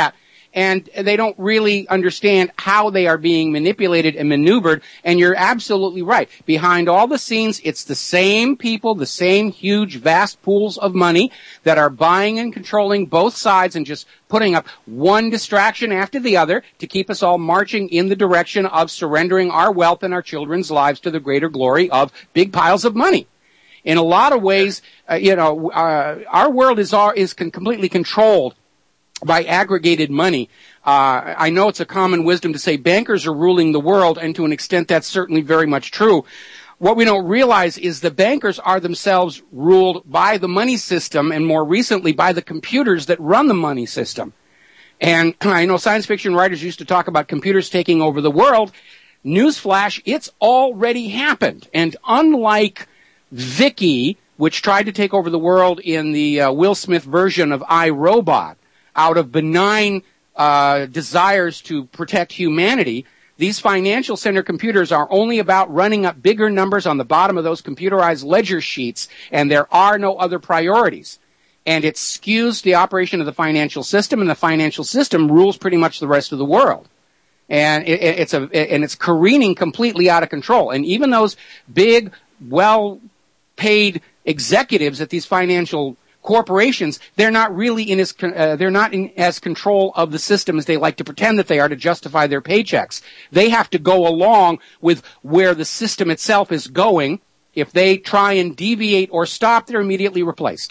and they don't really understand how they are being manipulated and maneuvered. And you're absolutely right. Behind all the scenes, it's the same people, the same huge, vast pools of money that are buying and controlling both sides and just putting up one distraction after the other to keep us all marching in the direction of surrendering our wealth and our children's lives to the greater glory of big piles of money. In a lot of ways, uh, you know, uh, our world is, our, is con- completely controlled by aggregated money. Uh, I know it's a common wisdom to say bankers are ruling the world, and to an extent that's certainly very much true. What we don't realize is the bankers are themselves ruled by the money system, and more recently by the computers that run the money system. And I know science fiction writers used to talk about computers taking over the world. Newsflash, it's already happened. And unlike Vicky, which tried to take over the world in the uh, Will Smith version of iRobot, out of benign uh, desires to protect humanity, these financial center computers are only about running up bigger numbers on the bottom of those computerized ledger sheets, and there are no other priorities. And it skews the operation of the financial system, and the financial system rules pretty much the rest of the world. And it, it's a and it's careening completely out of control. And even those big, well-paid executives at these financial corporations, they're not really in as uh, they're not in as control of the system as they like to pretend that they are to justify their paychecks. They have to go along with where the system itself is going. If they try and deviate or stop, they're immediately replaced.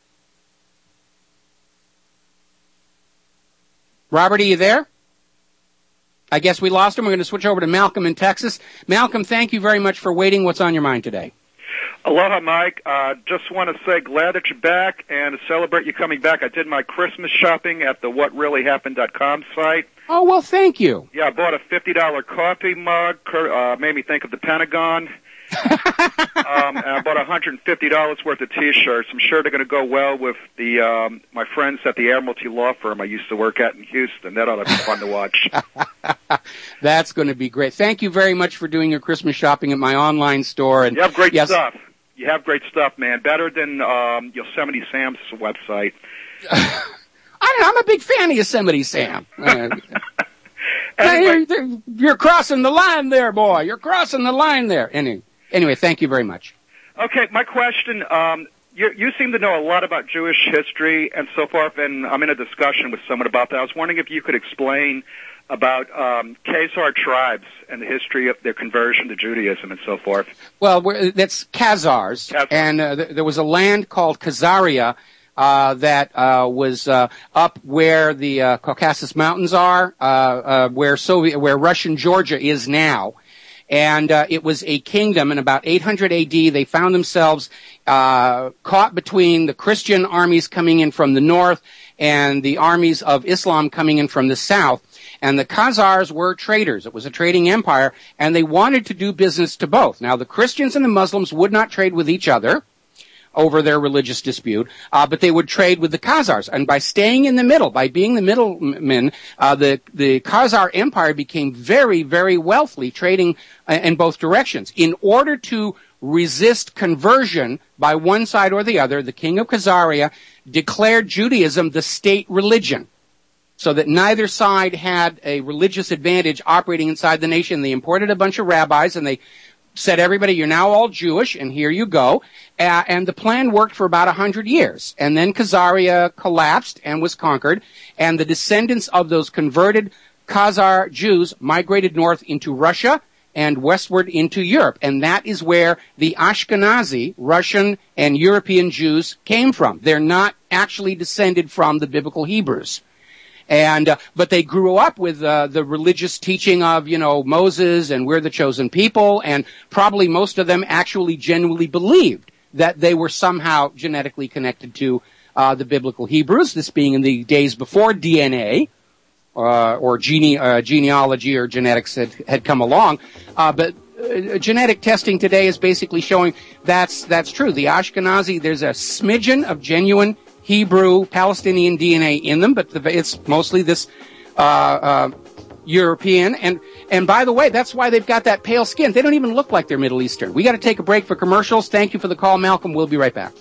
Robert, are you there? I guess we lost him. We're going to switch over to Malcolm in Texas. Malcolm, thank you very much for waiting. What's on your mind today? Aloha, Mike. Uh, just want to say glad that you're back and to celebrate you coming back. I did my Christmas shopping at the what really happened dot com site. Oh, well, thank you. Yeah, I bought a fifty dollar coffee mug. Uh, made me think of the Pentagon. um, and I bought one hundred fifty dollars worth of T-shirts. I'm sure they're going to go well with the um, my friends at the Admiralty Law Firm I used to work at in Houston. That ought to be fun to watch. That's going to be great. Thank you very much for doing your Christmas shopping at my online store. And you have great yes, stuff. You have great stuff, man. Better than um, Yosemite Sam's website. I don't know. I'm a big fan of Yosemite Sam. Uh, anyway. You're, you're crossing the line there, boy. You're crossing the line there. Anyway, anyway thank you very much. Okay, my question, um, you, you seem to know a lot about Jewish history and so forth, and I'm in a discussion with someone about that. I was wondering if you could explain about um, Khazar tribes and the history of their conversion to Judaism and so forth. Well, that's Khazars, Khazar. and uh, th- there was a land called Khazaria uh, that uh, was uh, up where the uh, Caucasus Mountains are, uh, uh, where Soviet, where Russian Georgia is now. And uh, it was a kingdom. In about eight hundred A D, they found themselves uh, caught between the Christian armies coming in from the north and the armies of Islam coming in from the south. And the Khazars were traders. It was a trading empire, and they wanted to do business to both. Now, the Christians and the Muslims would not trade with each other over their religious dispute, uh, but they would trade with the Khazars. And by staying in the middle, by being the middlemen, uh, the, the Khazar Empire became very, very wealthy, trading uh, in both directions. In order to resist conversion by one side or the other, the king of Khazaria declared Judaism the state religion, so that neither side had a religious advantage operating inside the nation. They imported a bunch of rabbis, and they said, everybody, you're now all Jewish, and here you go. Uh, and the plan worked for about a hundred years. And then Khazaria collapsed and was conquered, and the descendants of those converted Khazar Jews migrated north into Russia and westward into Europe. And that is where the Ashkenazi, Russian and European Jews came from. They're not actually descended from the biblical Hebrews. And, uh, but they grew up with, uh, the religious teaching of, you know, Moses and we're the chosen people, and probably most of them actually genuinely believed that they were somehow genetically connected to, uh, the biblical Hebrews, this being in the days before D N A, uh, or gene, uh, genealogy or genetics had, had come along. Uh, but, uh, genetic testing today is basically showing that's, that's true. The Ashkenazi, there's a smidgen of genuine Hebrew, Palestinian D N A in them, but the, it's mostly this uh, uh, European. And and by the way, that's why they've got that pale skin. They don't even look like they're Middle Eastern. We got to take a break for commercials. Thank you for the call, Malcolm. We'll be right back.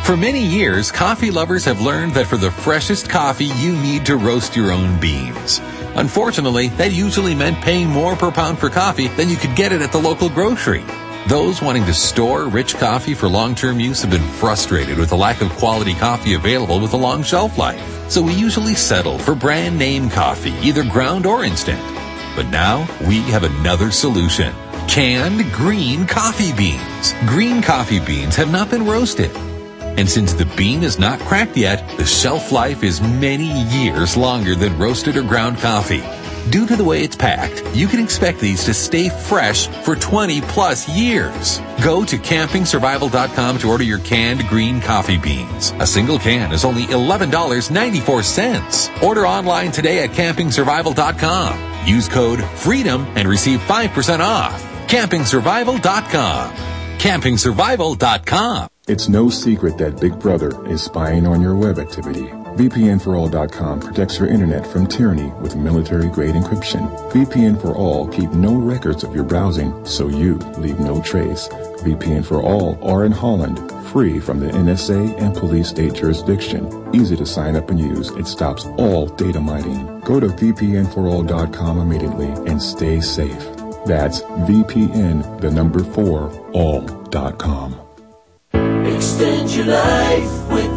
For many years, coffee lovers have learned that for the freshest coffee, you need to roast your own beans. Unfortunately, that usually meant paying more per pound for coffee than you could get it at the local grocery. Those wanting to store rich coffee for long-term use have been frustrated with the lack of quality coffee available with a long shelf life. So we usually settle for brand name coffee, either ground or instant. But now we have another solution. Canned green coffee beans. Green coffee beans have not been roasted. And since the bean is not cracked yet, the shelf life is many years longer than roasted or ground coffee. Due to the way it's packed, you can expect these to stay fresh for twenty plus years. Go to camping survival dot com to order your canned green coffee beans. A single can is only eleven dollars and ninety-four cents. Order online today at camping survival dot com. Use code FREEDOM and receive five percent off. camping survival dot com. camping survival dot com. It's no secret that Big Brother is spying on your web activity. V P N for all dot com protects your internet from tyranny with military-grade encryption. V P N for All keep no records of your browsing, so you leave no trace. V P N for All are in Holland, free from the N S A and police state jurisdiction. Easy to sign up and use. It stops all data mining. Go to V P N for all dot com immediately and stay safe. That's V P N, the number four, all dot com. Extend your life with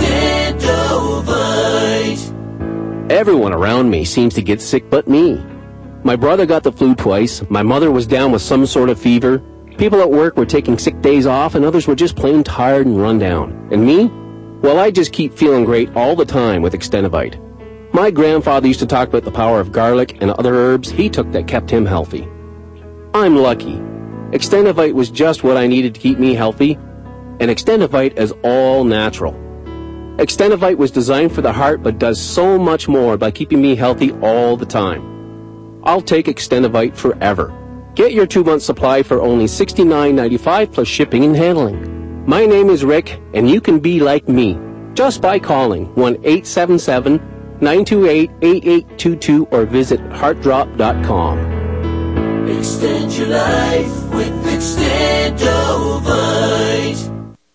Extendovite. Everyone around me seems to get sick but me. My brother got the flu twice, my mother was down with some sort of fever, people at work were taking sick days off, and others were just plain tired and run down. And me? Well, I just keep feeling great all the time with Extendovite. My grandfather used to talk about the power of garlic and other herbs he took that kept him healthy. I'm lucky. Extendovite was just what I needed to keep me healthy, and Extendovite is all natural. Extendovite was designed for the heart but does so much more by keeping me healthy all the time. I'll take Extendovite forever. Get your two-month supply for only sixty-nine ninety-five plus shipping and handling. My name is Rick, and you can be like me just by calling one eight seven seven, nine two eight, eight eight two two or visit heart drop dot com. Extend your life with Extendovite.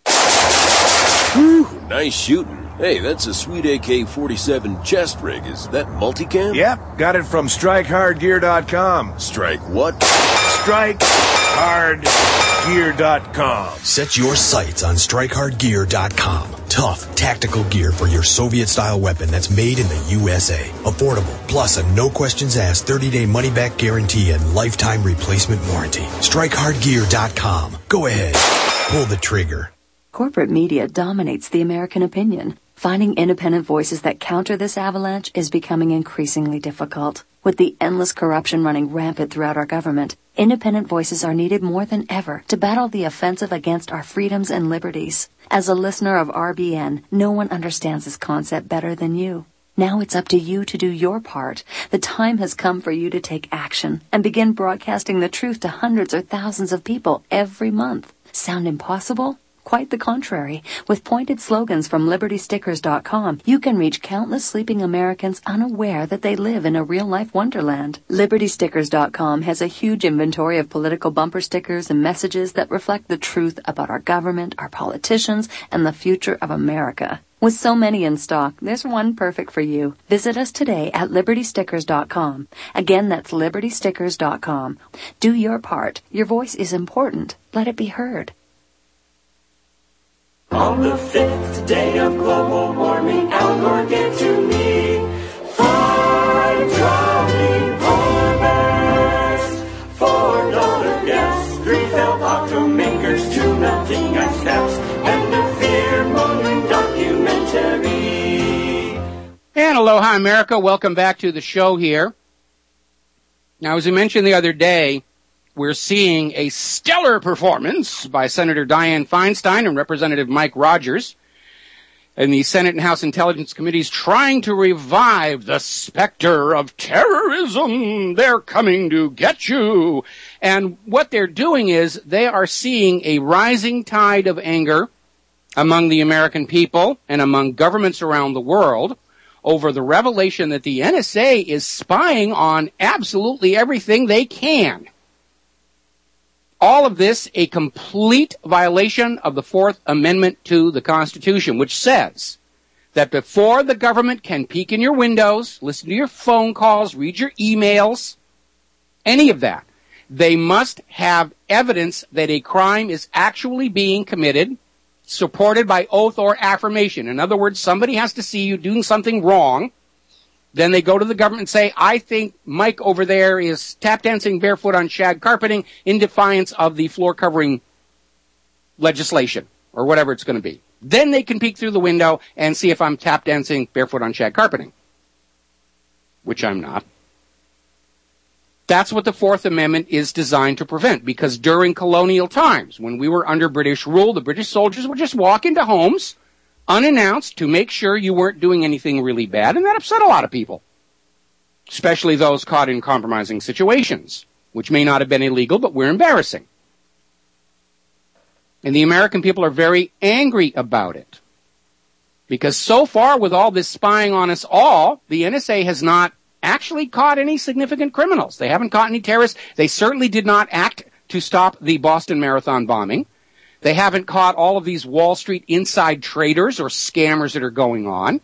Whew, nice shooting. Hey, that's a sweet A K forty-seven chest rig. Is that multicam? Yep, got it from strike hard gear dot com. Strike what? strike hard gear dot com. Set your sights on strike hard gear dot com. Tough, tactical gear for your Soviet-style weapon that's made in the U S A. Affordable, plus a no-questions-asked thirty-day money-back guarantee and lifetime replacement warranty. strike hard gear dot com. Go ahead. Pull the trigger. Corporate media dominates the American opinion. Finding independent voices that counter this avalanche is becoming increasingly difficult. With the endless corruption running rampant throughout our government, independent voices are needed more than ever to battle the offensive against our freedoms and liberties. As a listener of R B N, no one understands this concept better than you. Now it's up to you to do your part. The time has come for you to take action and begin broadcasting the truth to hundreds or thousands of people every month. Sound impossible? Quite the contrary. With pointed slogans from liberty stickers dot com, you can reach countless sleeping Americans unaware that they live in a real-life wonderland. liberty stickers dot com has a huge inventory of political bumper stickers and messages that reflect the truth about our government, our politicians, and the future of America. With so many in stock, there's one perfect for you. Visit us today at liberty stickers dot com. Again, that's liberty stickers dot com. Do your part. Your voice is important. Let it be heard. On the fifth day of global warming, Al Gore gave to me five trolley harvest, four dollar gas, three failed automakers, two melting ice caps, and a fear-mongering documentary. And aloha, America. Welcome back to the show here. Now, as we mentioned the other day, we're seeing a stellar performance by Senator Dianne Feinstein and Representative Mike Rogers in the Senate and House Intelligence Committees trying to revive the specter of terrorism. They're coming to get you. And what they're doing is they are seeing a rising tide of anger among the American people and among governments around the world over the revelation that the N S A is spying on absolutely everything they can. All of this a complete violation of the Fourth Amendment to the Constitution, which says that before the government can peek in your windows, listen to your phone calls, read your emails, any of that, they must have evidence that a crime is actually being committed, supported by oath or affirmation. In other words, somebody has to see you doing something wrong. Then they go to the government and say, I think Mike over there is tap dancing barefoot on shag carpeting in defiance of the floor covering legislation, or whatever it's going to be. Then they can peek through the window and see if I'm tap dancing barefoot on shag carpeting, which I'm not. That's what the Fourth Amendment is designed to prevent, because during colonial times, when we were under British rule, the British soldiers would just walk into homes unannounced to make sure you weren't doing anything really bad, and that upset a lot of people, especially those caught in compromising situations, which may not have been illegal, but were embarrassing. And the American people are very angry about it, because so far with all this spying on us all, the N S A has not actually caught any significant criminals. They haven't caught any terrorists. They certainly did not act to stop the Boston Marathon bombing. They haven't caught all of these Wall Street inside traders or scammers that are going on.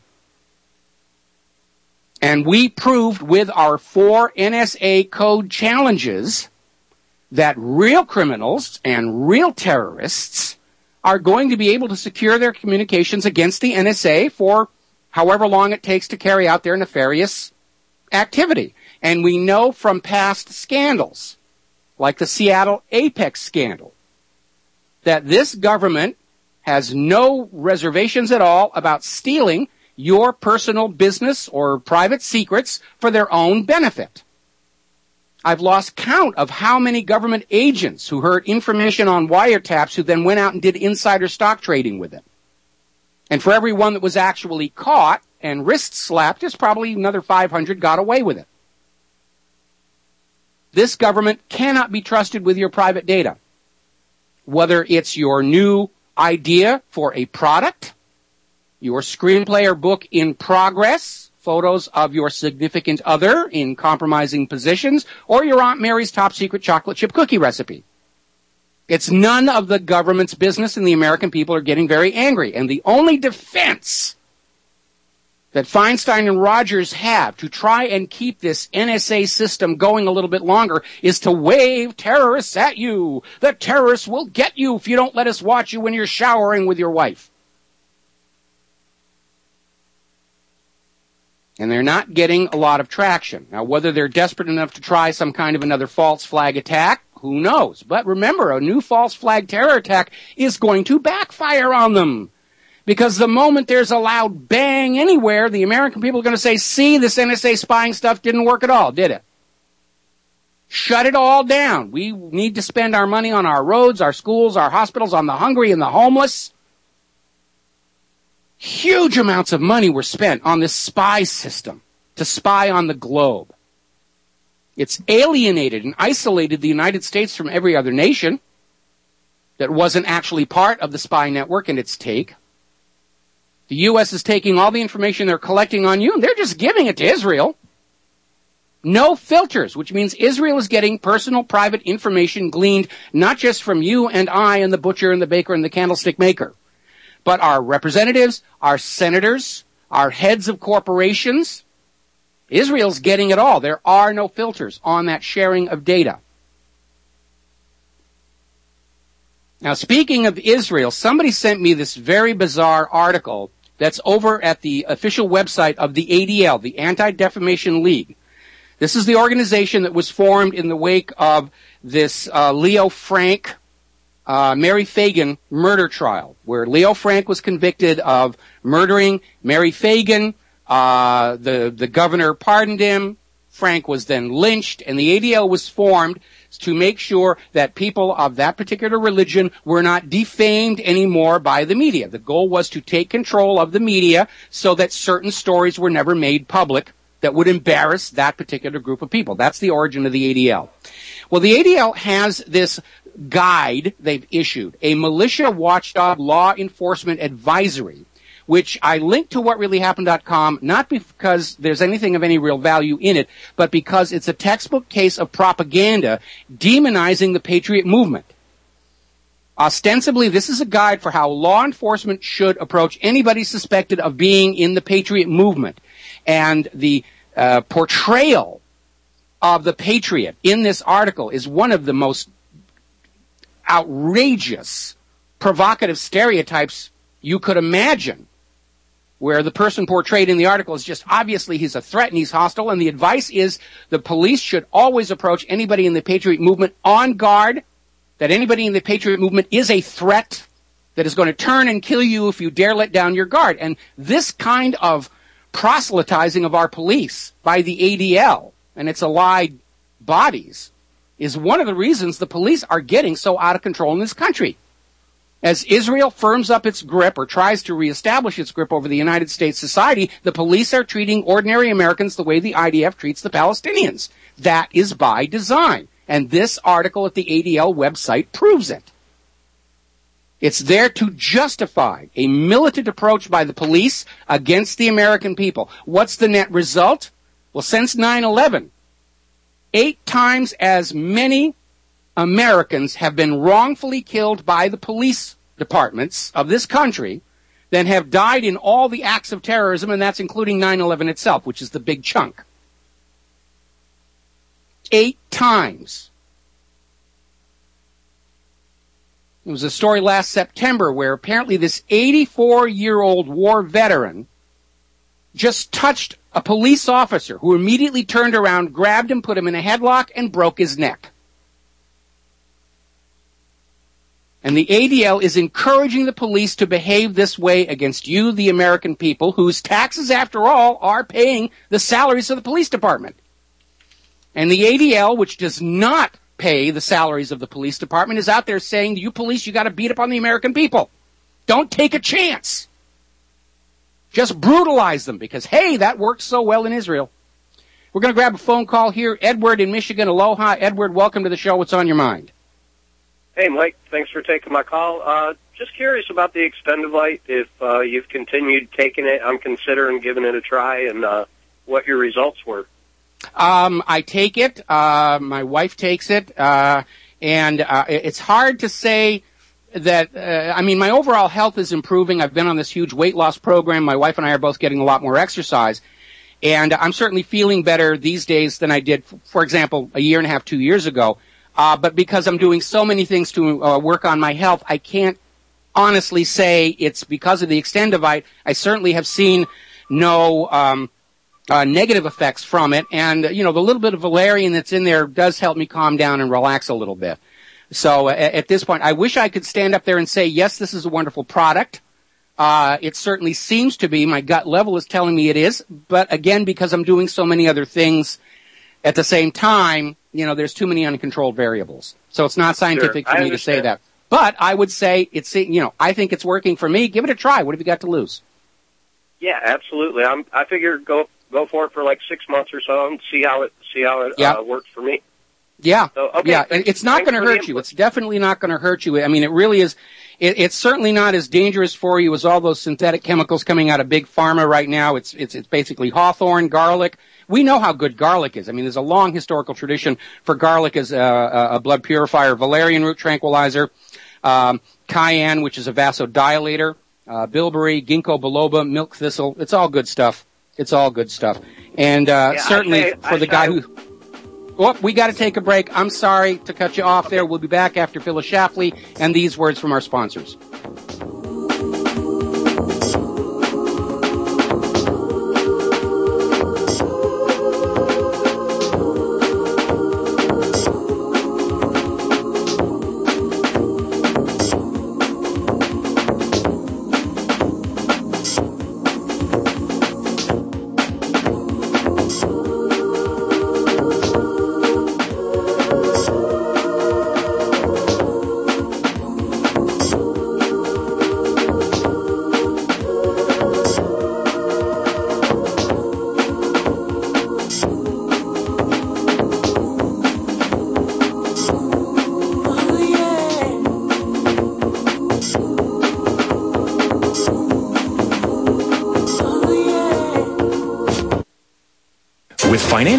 And we proved with our four N S A code challenges that real criminals and real terrorists are going to be able to secure their communications against the N S A for however long it takes to carry out their nefarious activity. And we know from past scandals, like the Seattle Apex scandal, that this government has no reservations at all about stealing your personal business or private secrets for their own benefit. I've lost count of how many government agents who heard information on wiretaps who then went out and did insider stock trading with it. And for every one that was actually caught and wrist slapped, there's probably another five hundred got away with it. This government cannot be trusted with your private data. Whether it's your new idea for a product, your screenplay or book in progress, photos of your significant other in compromising positions, or your Aunt Mary's top secret chocolate chip cookie recipe. It's none of the government's business, and the American people are getting very angry. And the only defense that Feinstein and Rogers have to try and keep this N S A system going a little bit longer is to wave terrorists at you. The terrorists will get you if you don't let us watch you when you're showering with your wife. And they're not getting a lot of traction. Now, whether they're desperate enough to try some kind of another false flag attack, who knows? But remember, a new false flag terror attack is going to backfire on them. Because the moment there's a loud bang anywhere, the American people are going to say, see, this N S A spying stuff didn't work at all, did it? Shut it all down. We need to spend our money on our roads, our schools, our hospitals, on the hungry and the homeless. Huge amounts of money were spent on this spy system to spy on the globe. It's alienated and isolated the United States from every other nation that wasn't actually part of the spy network and its take. The U S is taking all the information they're collecting on you, and they're just giving it to Israel. No filters, which means Israel is getting personal, private information gleaned not just from you and I and the butcher and the baker and the candlestick maker, but our representatives, our senators, our heads of corporations. Israel's getting it all. There are no filters on that sharing of data. Now, speaking of Israel, somebody sent me this very bizarre article that's over at the official website of the A D L, the Anti-Defamation League. This is the organization that was formed in the wake of this uh, Leo Frank, uh, Mary Fagan murder trial, where Leo Frank was convicted of murdering Mary Fagan. Uh, the, the governor pardoned him. Frank was then lynched, and the A D L was formed to make sure that people of that particular religion were not defamed anymore by the media. The goal was to take control of the media so that certain stories were never made public that would embarrass that particular group of people. That's the origin of the A D L. Well, the A D L has this guide they've issued, a militia watchdog law enforcement advisory, which I linked to what really happened dot com, not because there's anything of any real value in it, but because it's a textbook case of propaganda demonizing the Patriot movement. Ostensibly, this is a guide for how law enforcement should approach anybody suspected of being in the Patriot movement. And the uh, portrayal of the Patriot in this article is one of the most outrageous, provocative stereotypes you could imagine, where the person portrayed in the article is just obviously he's a threat and he's hostile, and the advice is the police should always approach anybody in the Patriot movement on guard, that anybody in the Patriot movement is a threat that is going to turn and kill you if you dare let down your guard. And this kind of proselytizing of our police by the A D L and its allied bodies is one of the reasons the police are getting so out of control in this country. As Israel firms up its grip or tries to reestablish its grip over the United States society, the police are treating ordinary Americans the way the I D F treats the Palestinians. That is by design. And this article at the A D L website proves it. It's there to justify a militant approach by the police against the American people. What's the net result? Well, since nine eleven, eight times as many Americans have been wrongfully killed by the police departments of this country than have died in all the acts of terrorism, and that's including nine eleven itself, which is the big chunk. Eight times. There was a story last September where apparently this eighty-four-year-old war veteran just touched a police officer who immediately turned around, grabbed him, put him in a headlock, and broke his neck. And the A D L is encouraging the police to behave this way against you, the American people, whose taxes, after all, are paying the salaries of the police department. And the A D L, which does not pay the salaries of the police department, is out there saying, you police, you got to beat up on the American people. Don't take a chance. Just brutalize them because, hey, that worked so well in Israel. We're going to grab a phone call here. Edward in Michigan. Aloha. Edward, welcome to the show. What's on your mind? Hey, Mike. Thanks for taking my call. Uh, just curious about the Extendivite. If uh, you've continued taking it, I'm considering giving it a try, and uh, what your results were. Um, I take it. Uh, my wife takes it. Uh, and uh, it's hard to say that, uh, I mean, my overall health is improving. I've been on this huge weight loss program. My wife and I are both getting a lot more exercise. And I'm certainly feeling better these days than I did, for example, a year and a half, two years ago. Uh, but because I'm doing so many things to uh, work on my health, I can't honestly say it's because of the Extendivite. I certainly have seen no um, uh, negative effects from it. And, you know, the little bit of valerian that's in there does help me calm down and relax a little bit. So uh, at this point, I wish I could stand up there and say, yes, this is a wonderful product. Uh, it certainly seems to be. My gut level is telling me it is. But again, because I'm doing so many other things at the same time, you know, there's too many uncontrolled variables. So it's not scientific Sure, for me to say that. But I would say it's, you know, I think it's working for me. Give it a try. What have you got to lose? Yeah, absolutely. I'm, I figure go go for it for like six months or so and see how it see how it Yeah. uh, works for me. Yeah, So, okay, yeah, thanks- it's not thanks going to for the hurt you. input. It's definitely not going to hurt you. I mean, it really is. It, it's certainly not as dangerous for you as all those synthetic chemicals coming out of big pharma right now. It's it's it's basically hawthorn, garlic. We know how good garlic is. I mean, there's a long historical tradition for garlic as a, a blood purifier, valerian root tranquilizer, um, cayenne, which is a vasodilator, uh, bilberry, ginkgo biloba, milk thistle. It's all good stuff. It's all good stuff. And uh, Yeah, I certainly say- for I the guy say- who. Oh, we got to take a break. I'm sorry to cut you off there. We'll be back after Phyllis Schlafly and these words from our sponsors.